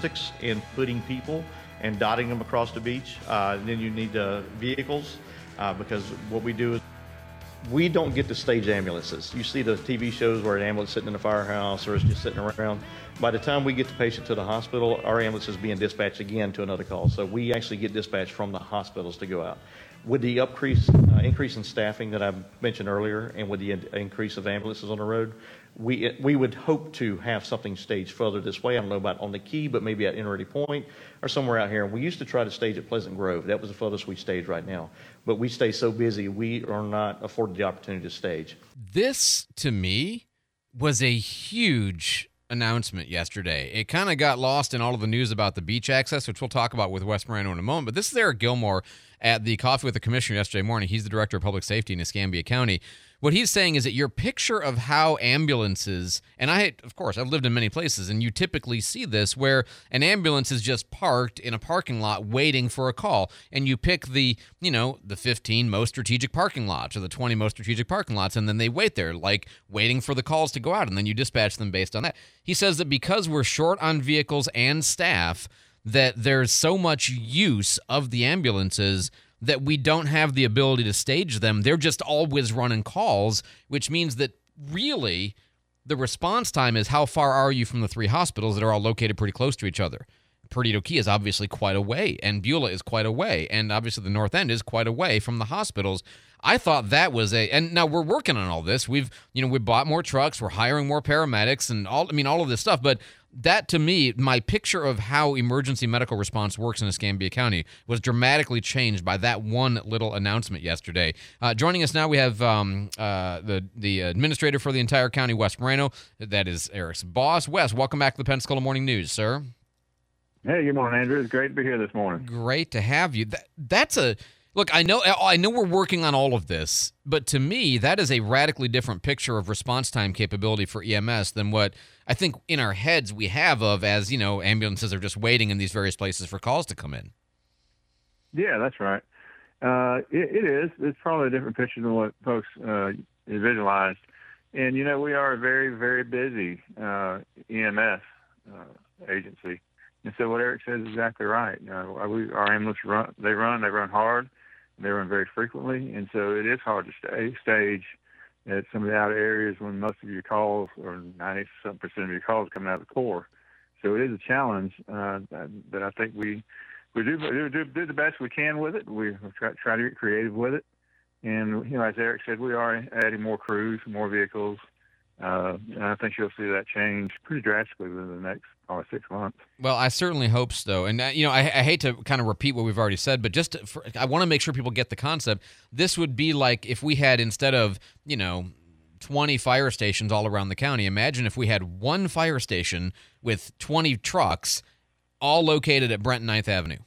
logistics in putting people and dotting them across the beach. Then you need vehicles because what we do is we don't get to stage ambulances. You see the TV shows where an ambulance is sitting in a firehouse or is just sitting around. By the time we get the patient to the hospital, our ambulance is being dispatched again to another call. So we actually get dispatched from the hospitals to go out. With the increase in staffing that I mentioned earlier, and with the increase of ambulances on the road, we would hope to have something staged further this way. I don't know about on the Key, but maybe at Inverty Point or somewhere out here. We used to try to stage at Pleasant Grove. That was the furthest we staged right now. But we stay so busy, we are not afforded the opportunity to stage. This, to me, was a huge announcement yesterday. It kind of got lost in all of the news about the beach access, which we'll talk about with Wes Morano in a moment. But this is Eric Gilmore at the Coffee with the Commissioner yesterday morning. He's the Director of Public Safety in Escambia County. What he's saying is that your picture of how ambulances, and I've lived in many places, and you typically see this where an ambulance is just parked in a parking lot waiting for a call, and you pick the 15 most strategic parking lots or the 20 most strategic parking lots, and then they wait there, like waiting for the calls to go out, and then you dispatch them based on that. He says that because we're short on vehicles and staff, that there's so much use of the ambulances that we don't have the ability to stage them. They're just always running calls, which means that really the response time is how far are you from the three hospitals that are all located pretty close to each other. Perdido Key is obviously quite away, and Beulah is quite away, and obviously the North End is quite away from the hospitals. I thought that was and now we're working on all this. We bought more trucks, we're hiring more paramedics, and all of this stuff, but that, to me, my picture of how emergency medical response works in Escambia County was dramatically changed by that one little announcement yesterday. Joining us now, we have the administrator for the entire county, Wes Morano. That is Eric's boss. Wes, welcome back to the Pensacola Morning News, sir. Hey, good morning, Andrew. It's great to be here this morning. Great to have you. Look, I know we're working on all of this, but to me, that is a radically different picture of response time capability for EMS than what I think in our heads we have of as, ambulances are just waiting in these various places for calls to come in. Yeah, that's right. It is. It's probably a different picture than what folks visualized. And, we are a very, very busy EMS agency. And so what Eric says is exactly right. Our ambulances run hard. They run very frequently, and so it is hard to stage at some of the outer areas when most of your calls, or 90-something% of your calls, are coming out of the core. So it is a challenge that I think we do the best we can with it. We try to get creative with it, and as Eric said, we are adding more crews, more vehicles. And I think you'll see that change pretty drastically within the next probably 6 months. Well, I certainly hope so. And, I hate to kind of repeat what we've already said, but I want to make sure people get the concept. This would be like if we had, instead of, 20 fire stations all around the county, imagine if we had one fire station with 20 trucks all located at Brent 9th Avenue.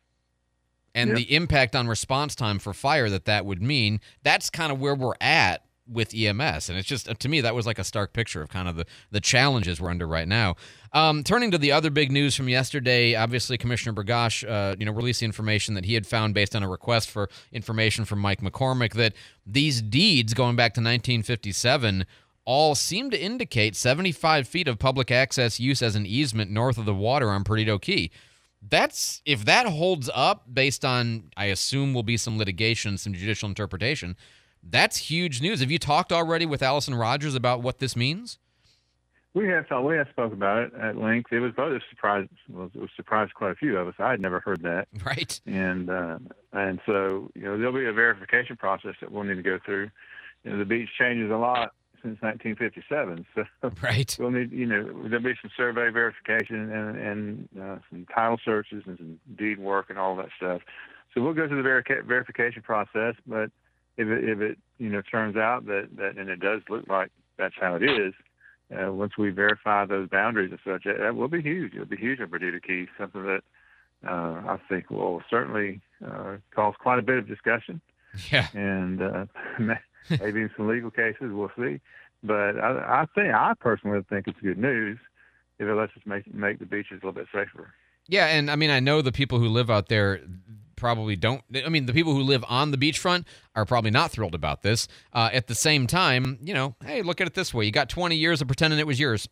And the impact on response time for fire that would mean, that's kind of where we're at with EMS. And it's just, to me, that was like a stark picture of kind of the challenges we're under right now. Turning to the other big news from yesterday, obviously Commissioner Burgash, released the information that he had found based on a request for information from Mike McCormick that these deeds going back to 1957 all seem to indicate 75 feet of public access use as an easement north of the water on Perdido Key. If that holds up based on, I assume will be some litigation, some judicial interpretation, that's huge news. Have you talked already with Allison Rogers about what this means? We have talked. We have spoke about it at length. It was both a surprise. It was surprised quite a few of us. I had never heard that. Right. And so there'll be a verification process that we'll need to go through. The beach changes a lot since 1957. So right. We'll need there'll be some survey verification and some title searches and some deed work and all that stuff. So we'll go through the verification process, but if it turns out that and it does look like that's how it is, once we verify those boundaries and such, that will be huge. It'll be huge in Perdido Key, something that I think will certainly cause quite a bit of discussion. Yeah. And maybe in some legal cases, we'll see. But I personally think it's good news if it lets us make the beaches a little bit safer. Yeah, and I know the people who live out there probably don't. I mean, the people who live on the beachfront are probably not thrilled about this. At the same time, hey, look at it this way: you got 20 years of pretending it was yours.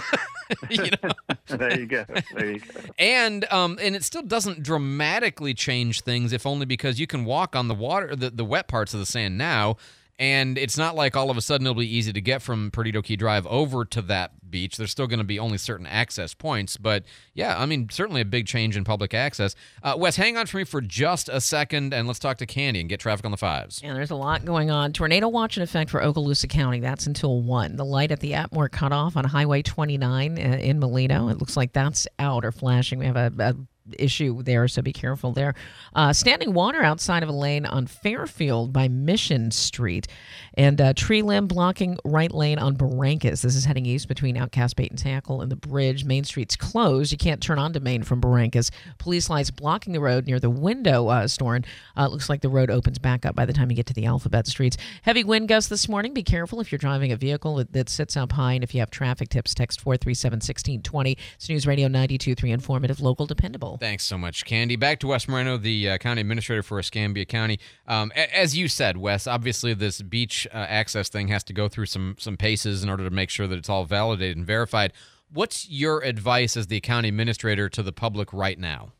There you go. And it still doesn't dramatically change things, if only because you can walk on the water, the wet parts of the sand now. And it's not like all of a sudden it'll be easy to get from Perdido Key Drive over to that beach. There's still going to be only certain access points. But, yeah, I mean, certainly a big change in public access. Wes, hang on for me for just a second, and let's talk to Candy and get traffic on the 5s. And there's a lot going on. Tornado watch in effect for Okaloosa County. That's until 1. The light at the Atmore cutoff on Highway 29 in Molino. It looks like that's out or flashing. We have a issue there, so be careful there. Standing water outside of a lane on Fairfield by Mission Street, and tree limb blocking right lane on Barrancas. This is heading east between Outcast Bait and Tackle and the bridge. Main Street's closed. You can't turn onto Main from Barrancas. Police lights blocking the road near the window store. It looks like the road opens back up by the time you get to the Alphabet Streets. Heavy wind gusts this morning. Be careful if you're driving a vehicle that sits up high, and if you have traffic tips, text 437-1620. It's News Radio 92.3, informative, local, dependable. Thanks so much, Candy. Back to Wes Moreno, the county administrator for Escambia County. As you said, Wes, obviously this beach access thing has to go through some paces in order to make sure that it's all validated and verified. What's your advice as the county administrator to the public right now?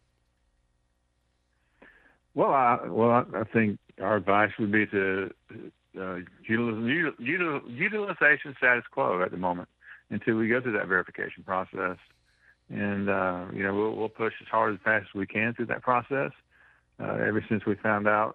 Well, I think our advice would be to utilization status quo at the moment until we go through that verification process. And, we'll push as hard as fast as we can through that process. Ever since we found out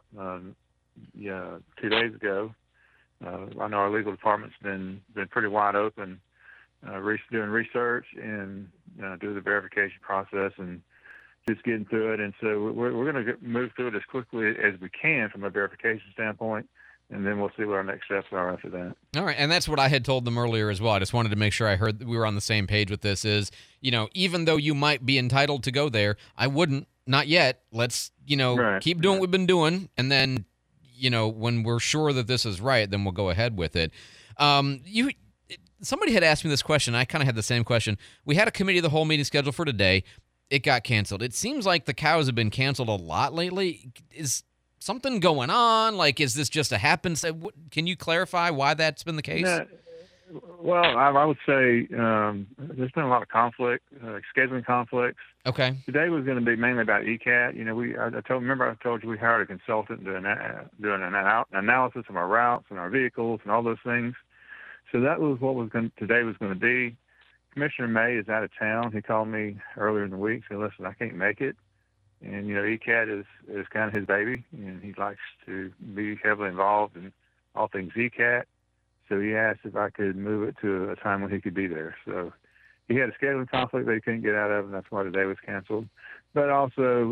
2 days ago, I know our legal department's been pretty wide open, doing research and doing the verification process and just getting through it. And so we're going to move through it as quickly as we can from a verification standpoint. And then we'll see what our next steps are after that. All right, and that's what I had told them earlier as well. I just wanted to make sure I heard that we were on the same page with this is, even though you might be entitled to go there, I wouldn't, not yet. Let's, keep doing what we've been doing, and then, when we're sure that this is right, then we'll go ahead with it. Somebody had asked me this question. I kind of had the same question. We had a committee of the whole meeting scheduled for today. It got canceled. It seems like the cows have been canceled a lot lately. Is something going on? Like, is this just a happenstance? Can you clarify why that's been the case? Yeah. Well, I would say there's been a lot of conflict, scheduling conflicts. Okay. Today was going to be mainly about ECAT. I told you we hired a consultant doing an analysis of our routes and our vehicles and all those things. So that was what today was going to be. Commissioner May is out of town. He called me earlier in the week, said, "Listen, I can't make it." And, ECAT is kind of his baby, and he likes to be heavily involved in all things ECAT. So he asked if I could move it to a time when he could be there. So he had a scheduling conflict that he couldn't get out of, and that's why today was canceled. But also,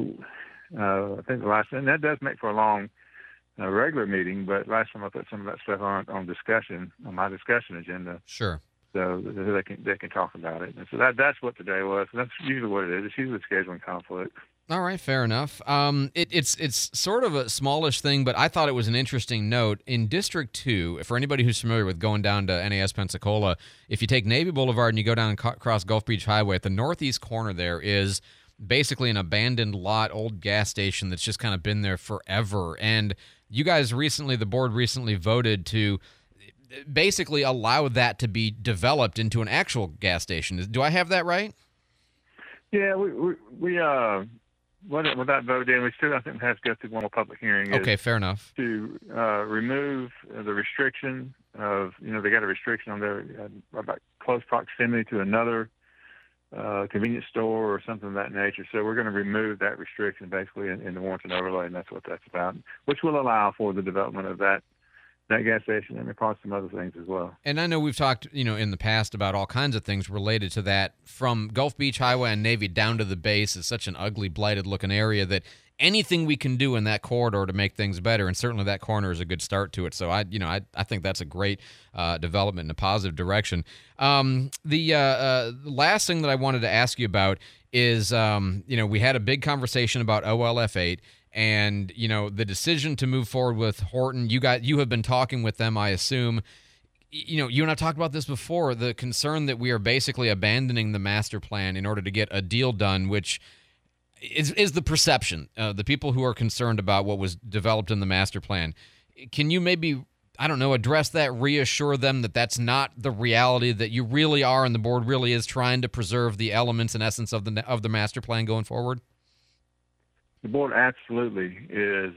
I think the last, and that does make for a long regular meeting, but last time I put some of that stuff on my discussion agenda. Sure. So they can talk about it. And so that's what today was. That's usually what it is. It's usually a scheduling conflict. All right, fair enough. It's sort of a smallish thing, but I thought it was an interesting note. In District 2, for anybody who's familiar with going down to NAS Pensacola, if you take Navy Boulevard and you go down and cross Gulf Beach Highway, at the northeast corner there is basically an abandoned lot, old gas station that's just kind of been there forever. And you guys the board recently voted to basically allow that to be developed into an actual gas station. Do I have that right? Yeah, we with that vote in, we still, I think, have to go through one more public hearing. Okay, fair enough. To remove the restriction of, they got a restriction on their about close proximity to another convenience store or something of that nature. So we're going to remove that restriction basically in the Warrenton overlay, and that's what that's about, which will allow for the development of that gas station and probably some other things as well. And I know we've talked, in the past about all kinds of things related to that, from Gulf Beach Highway and Navy down to the base. Is such an ugly, blighted-looking area that anything we can do in that corridor to make things better, and certainly that corner is a good start to it. So I think that's a great development in a positive direction. The last thing that I wanted to ask you about is, we had a big conversation about OLF8. And, the decision to move forward with Horton, you have been talking with them, I assume. You and I talked about this before, the concern that we are basically abandoning the master plan in order to get a deal done, which is the perception, the people who are concerned about what was developed in the master plan. Can you maybe, I don't know, address that, reassure them that that's not the reality, that you really are and the board really is trying to preserve the elements and essence of the master plan going forward? The board absolutely is,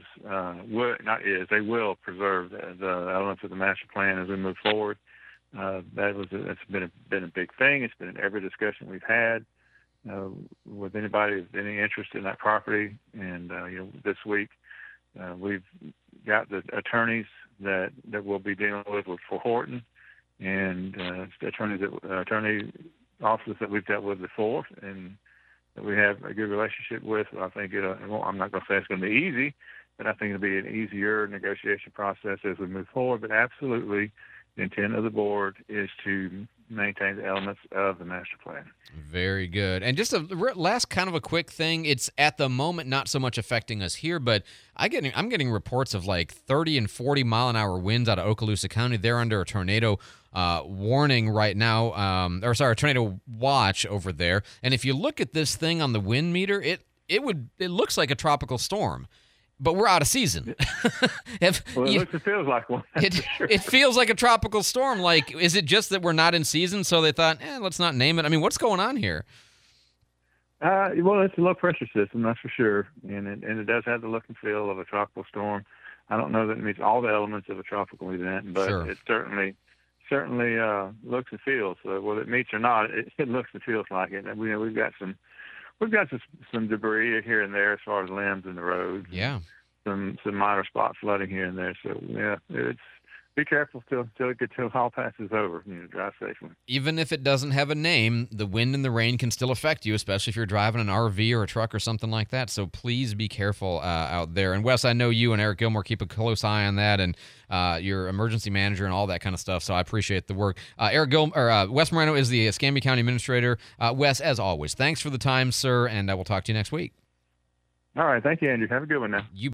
they will preserve the elements of the master plan as we move forward. That's been a big thing. It's been in every discussion we've had with anybody with any interest in that property. And this week we've got the attorneys that we'll be dealing with for Horton, and attorney offices that we've dealt with before, and that we have a good relationship with. I think I'm not going to say it's going to be easy, but I think it'll be an easier negotiation process as we move forward. But absolutely, the intent of the board is to maintain the elements of the master plan. Very good. And just a last kind of a quick thing. It's at the moment not so much affecting us here, but I'm getting reports of like 30 and 40 mile an hour winds out of Okaloosa County. They're under a tornado warning right now, a tornado watch over there. And if you look at this thing on the wind meter, it looks like a tropical storm. But we're out of season. It feels like one. It feels like a tropical storm. Like, is it just that we're not in season, so they thought, let's not name it? I mean, what's going on here? Well, it's a low pressure system, that's for sure, and it does have the look and feel of a tropical storm. I don't know that it meets all the elements of a tropical event, but sure. It certainly looks and feels. So whether it meets or not, it looks and feels like it. And we've got some debris here and there as far as limbs in the road. Yeah. Some minor spot flooding here and there. So yeah, be careful till all passes over. Drive safely. Even if it doesn't have a name, the wind and the rain can still affect you, especially if you're driving an RV or a truck or something like that. So please be careful out there. And Wes, I know you and Eric Gilmore keep a close eye on that, and your emergency manager and all that kind of stuff. So I appreciate the work. Wes Moreno is the Escambia County Administrator. Wes, as always, thanks for the time, sir, and we'll talk to you next week. All right, thank you, Andrew. Have a good one now.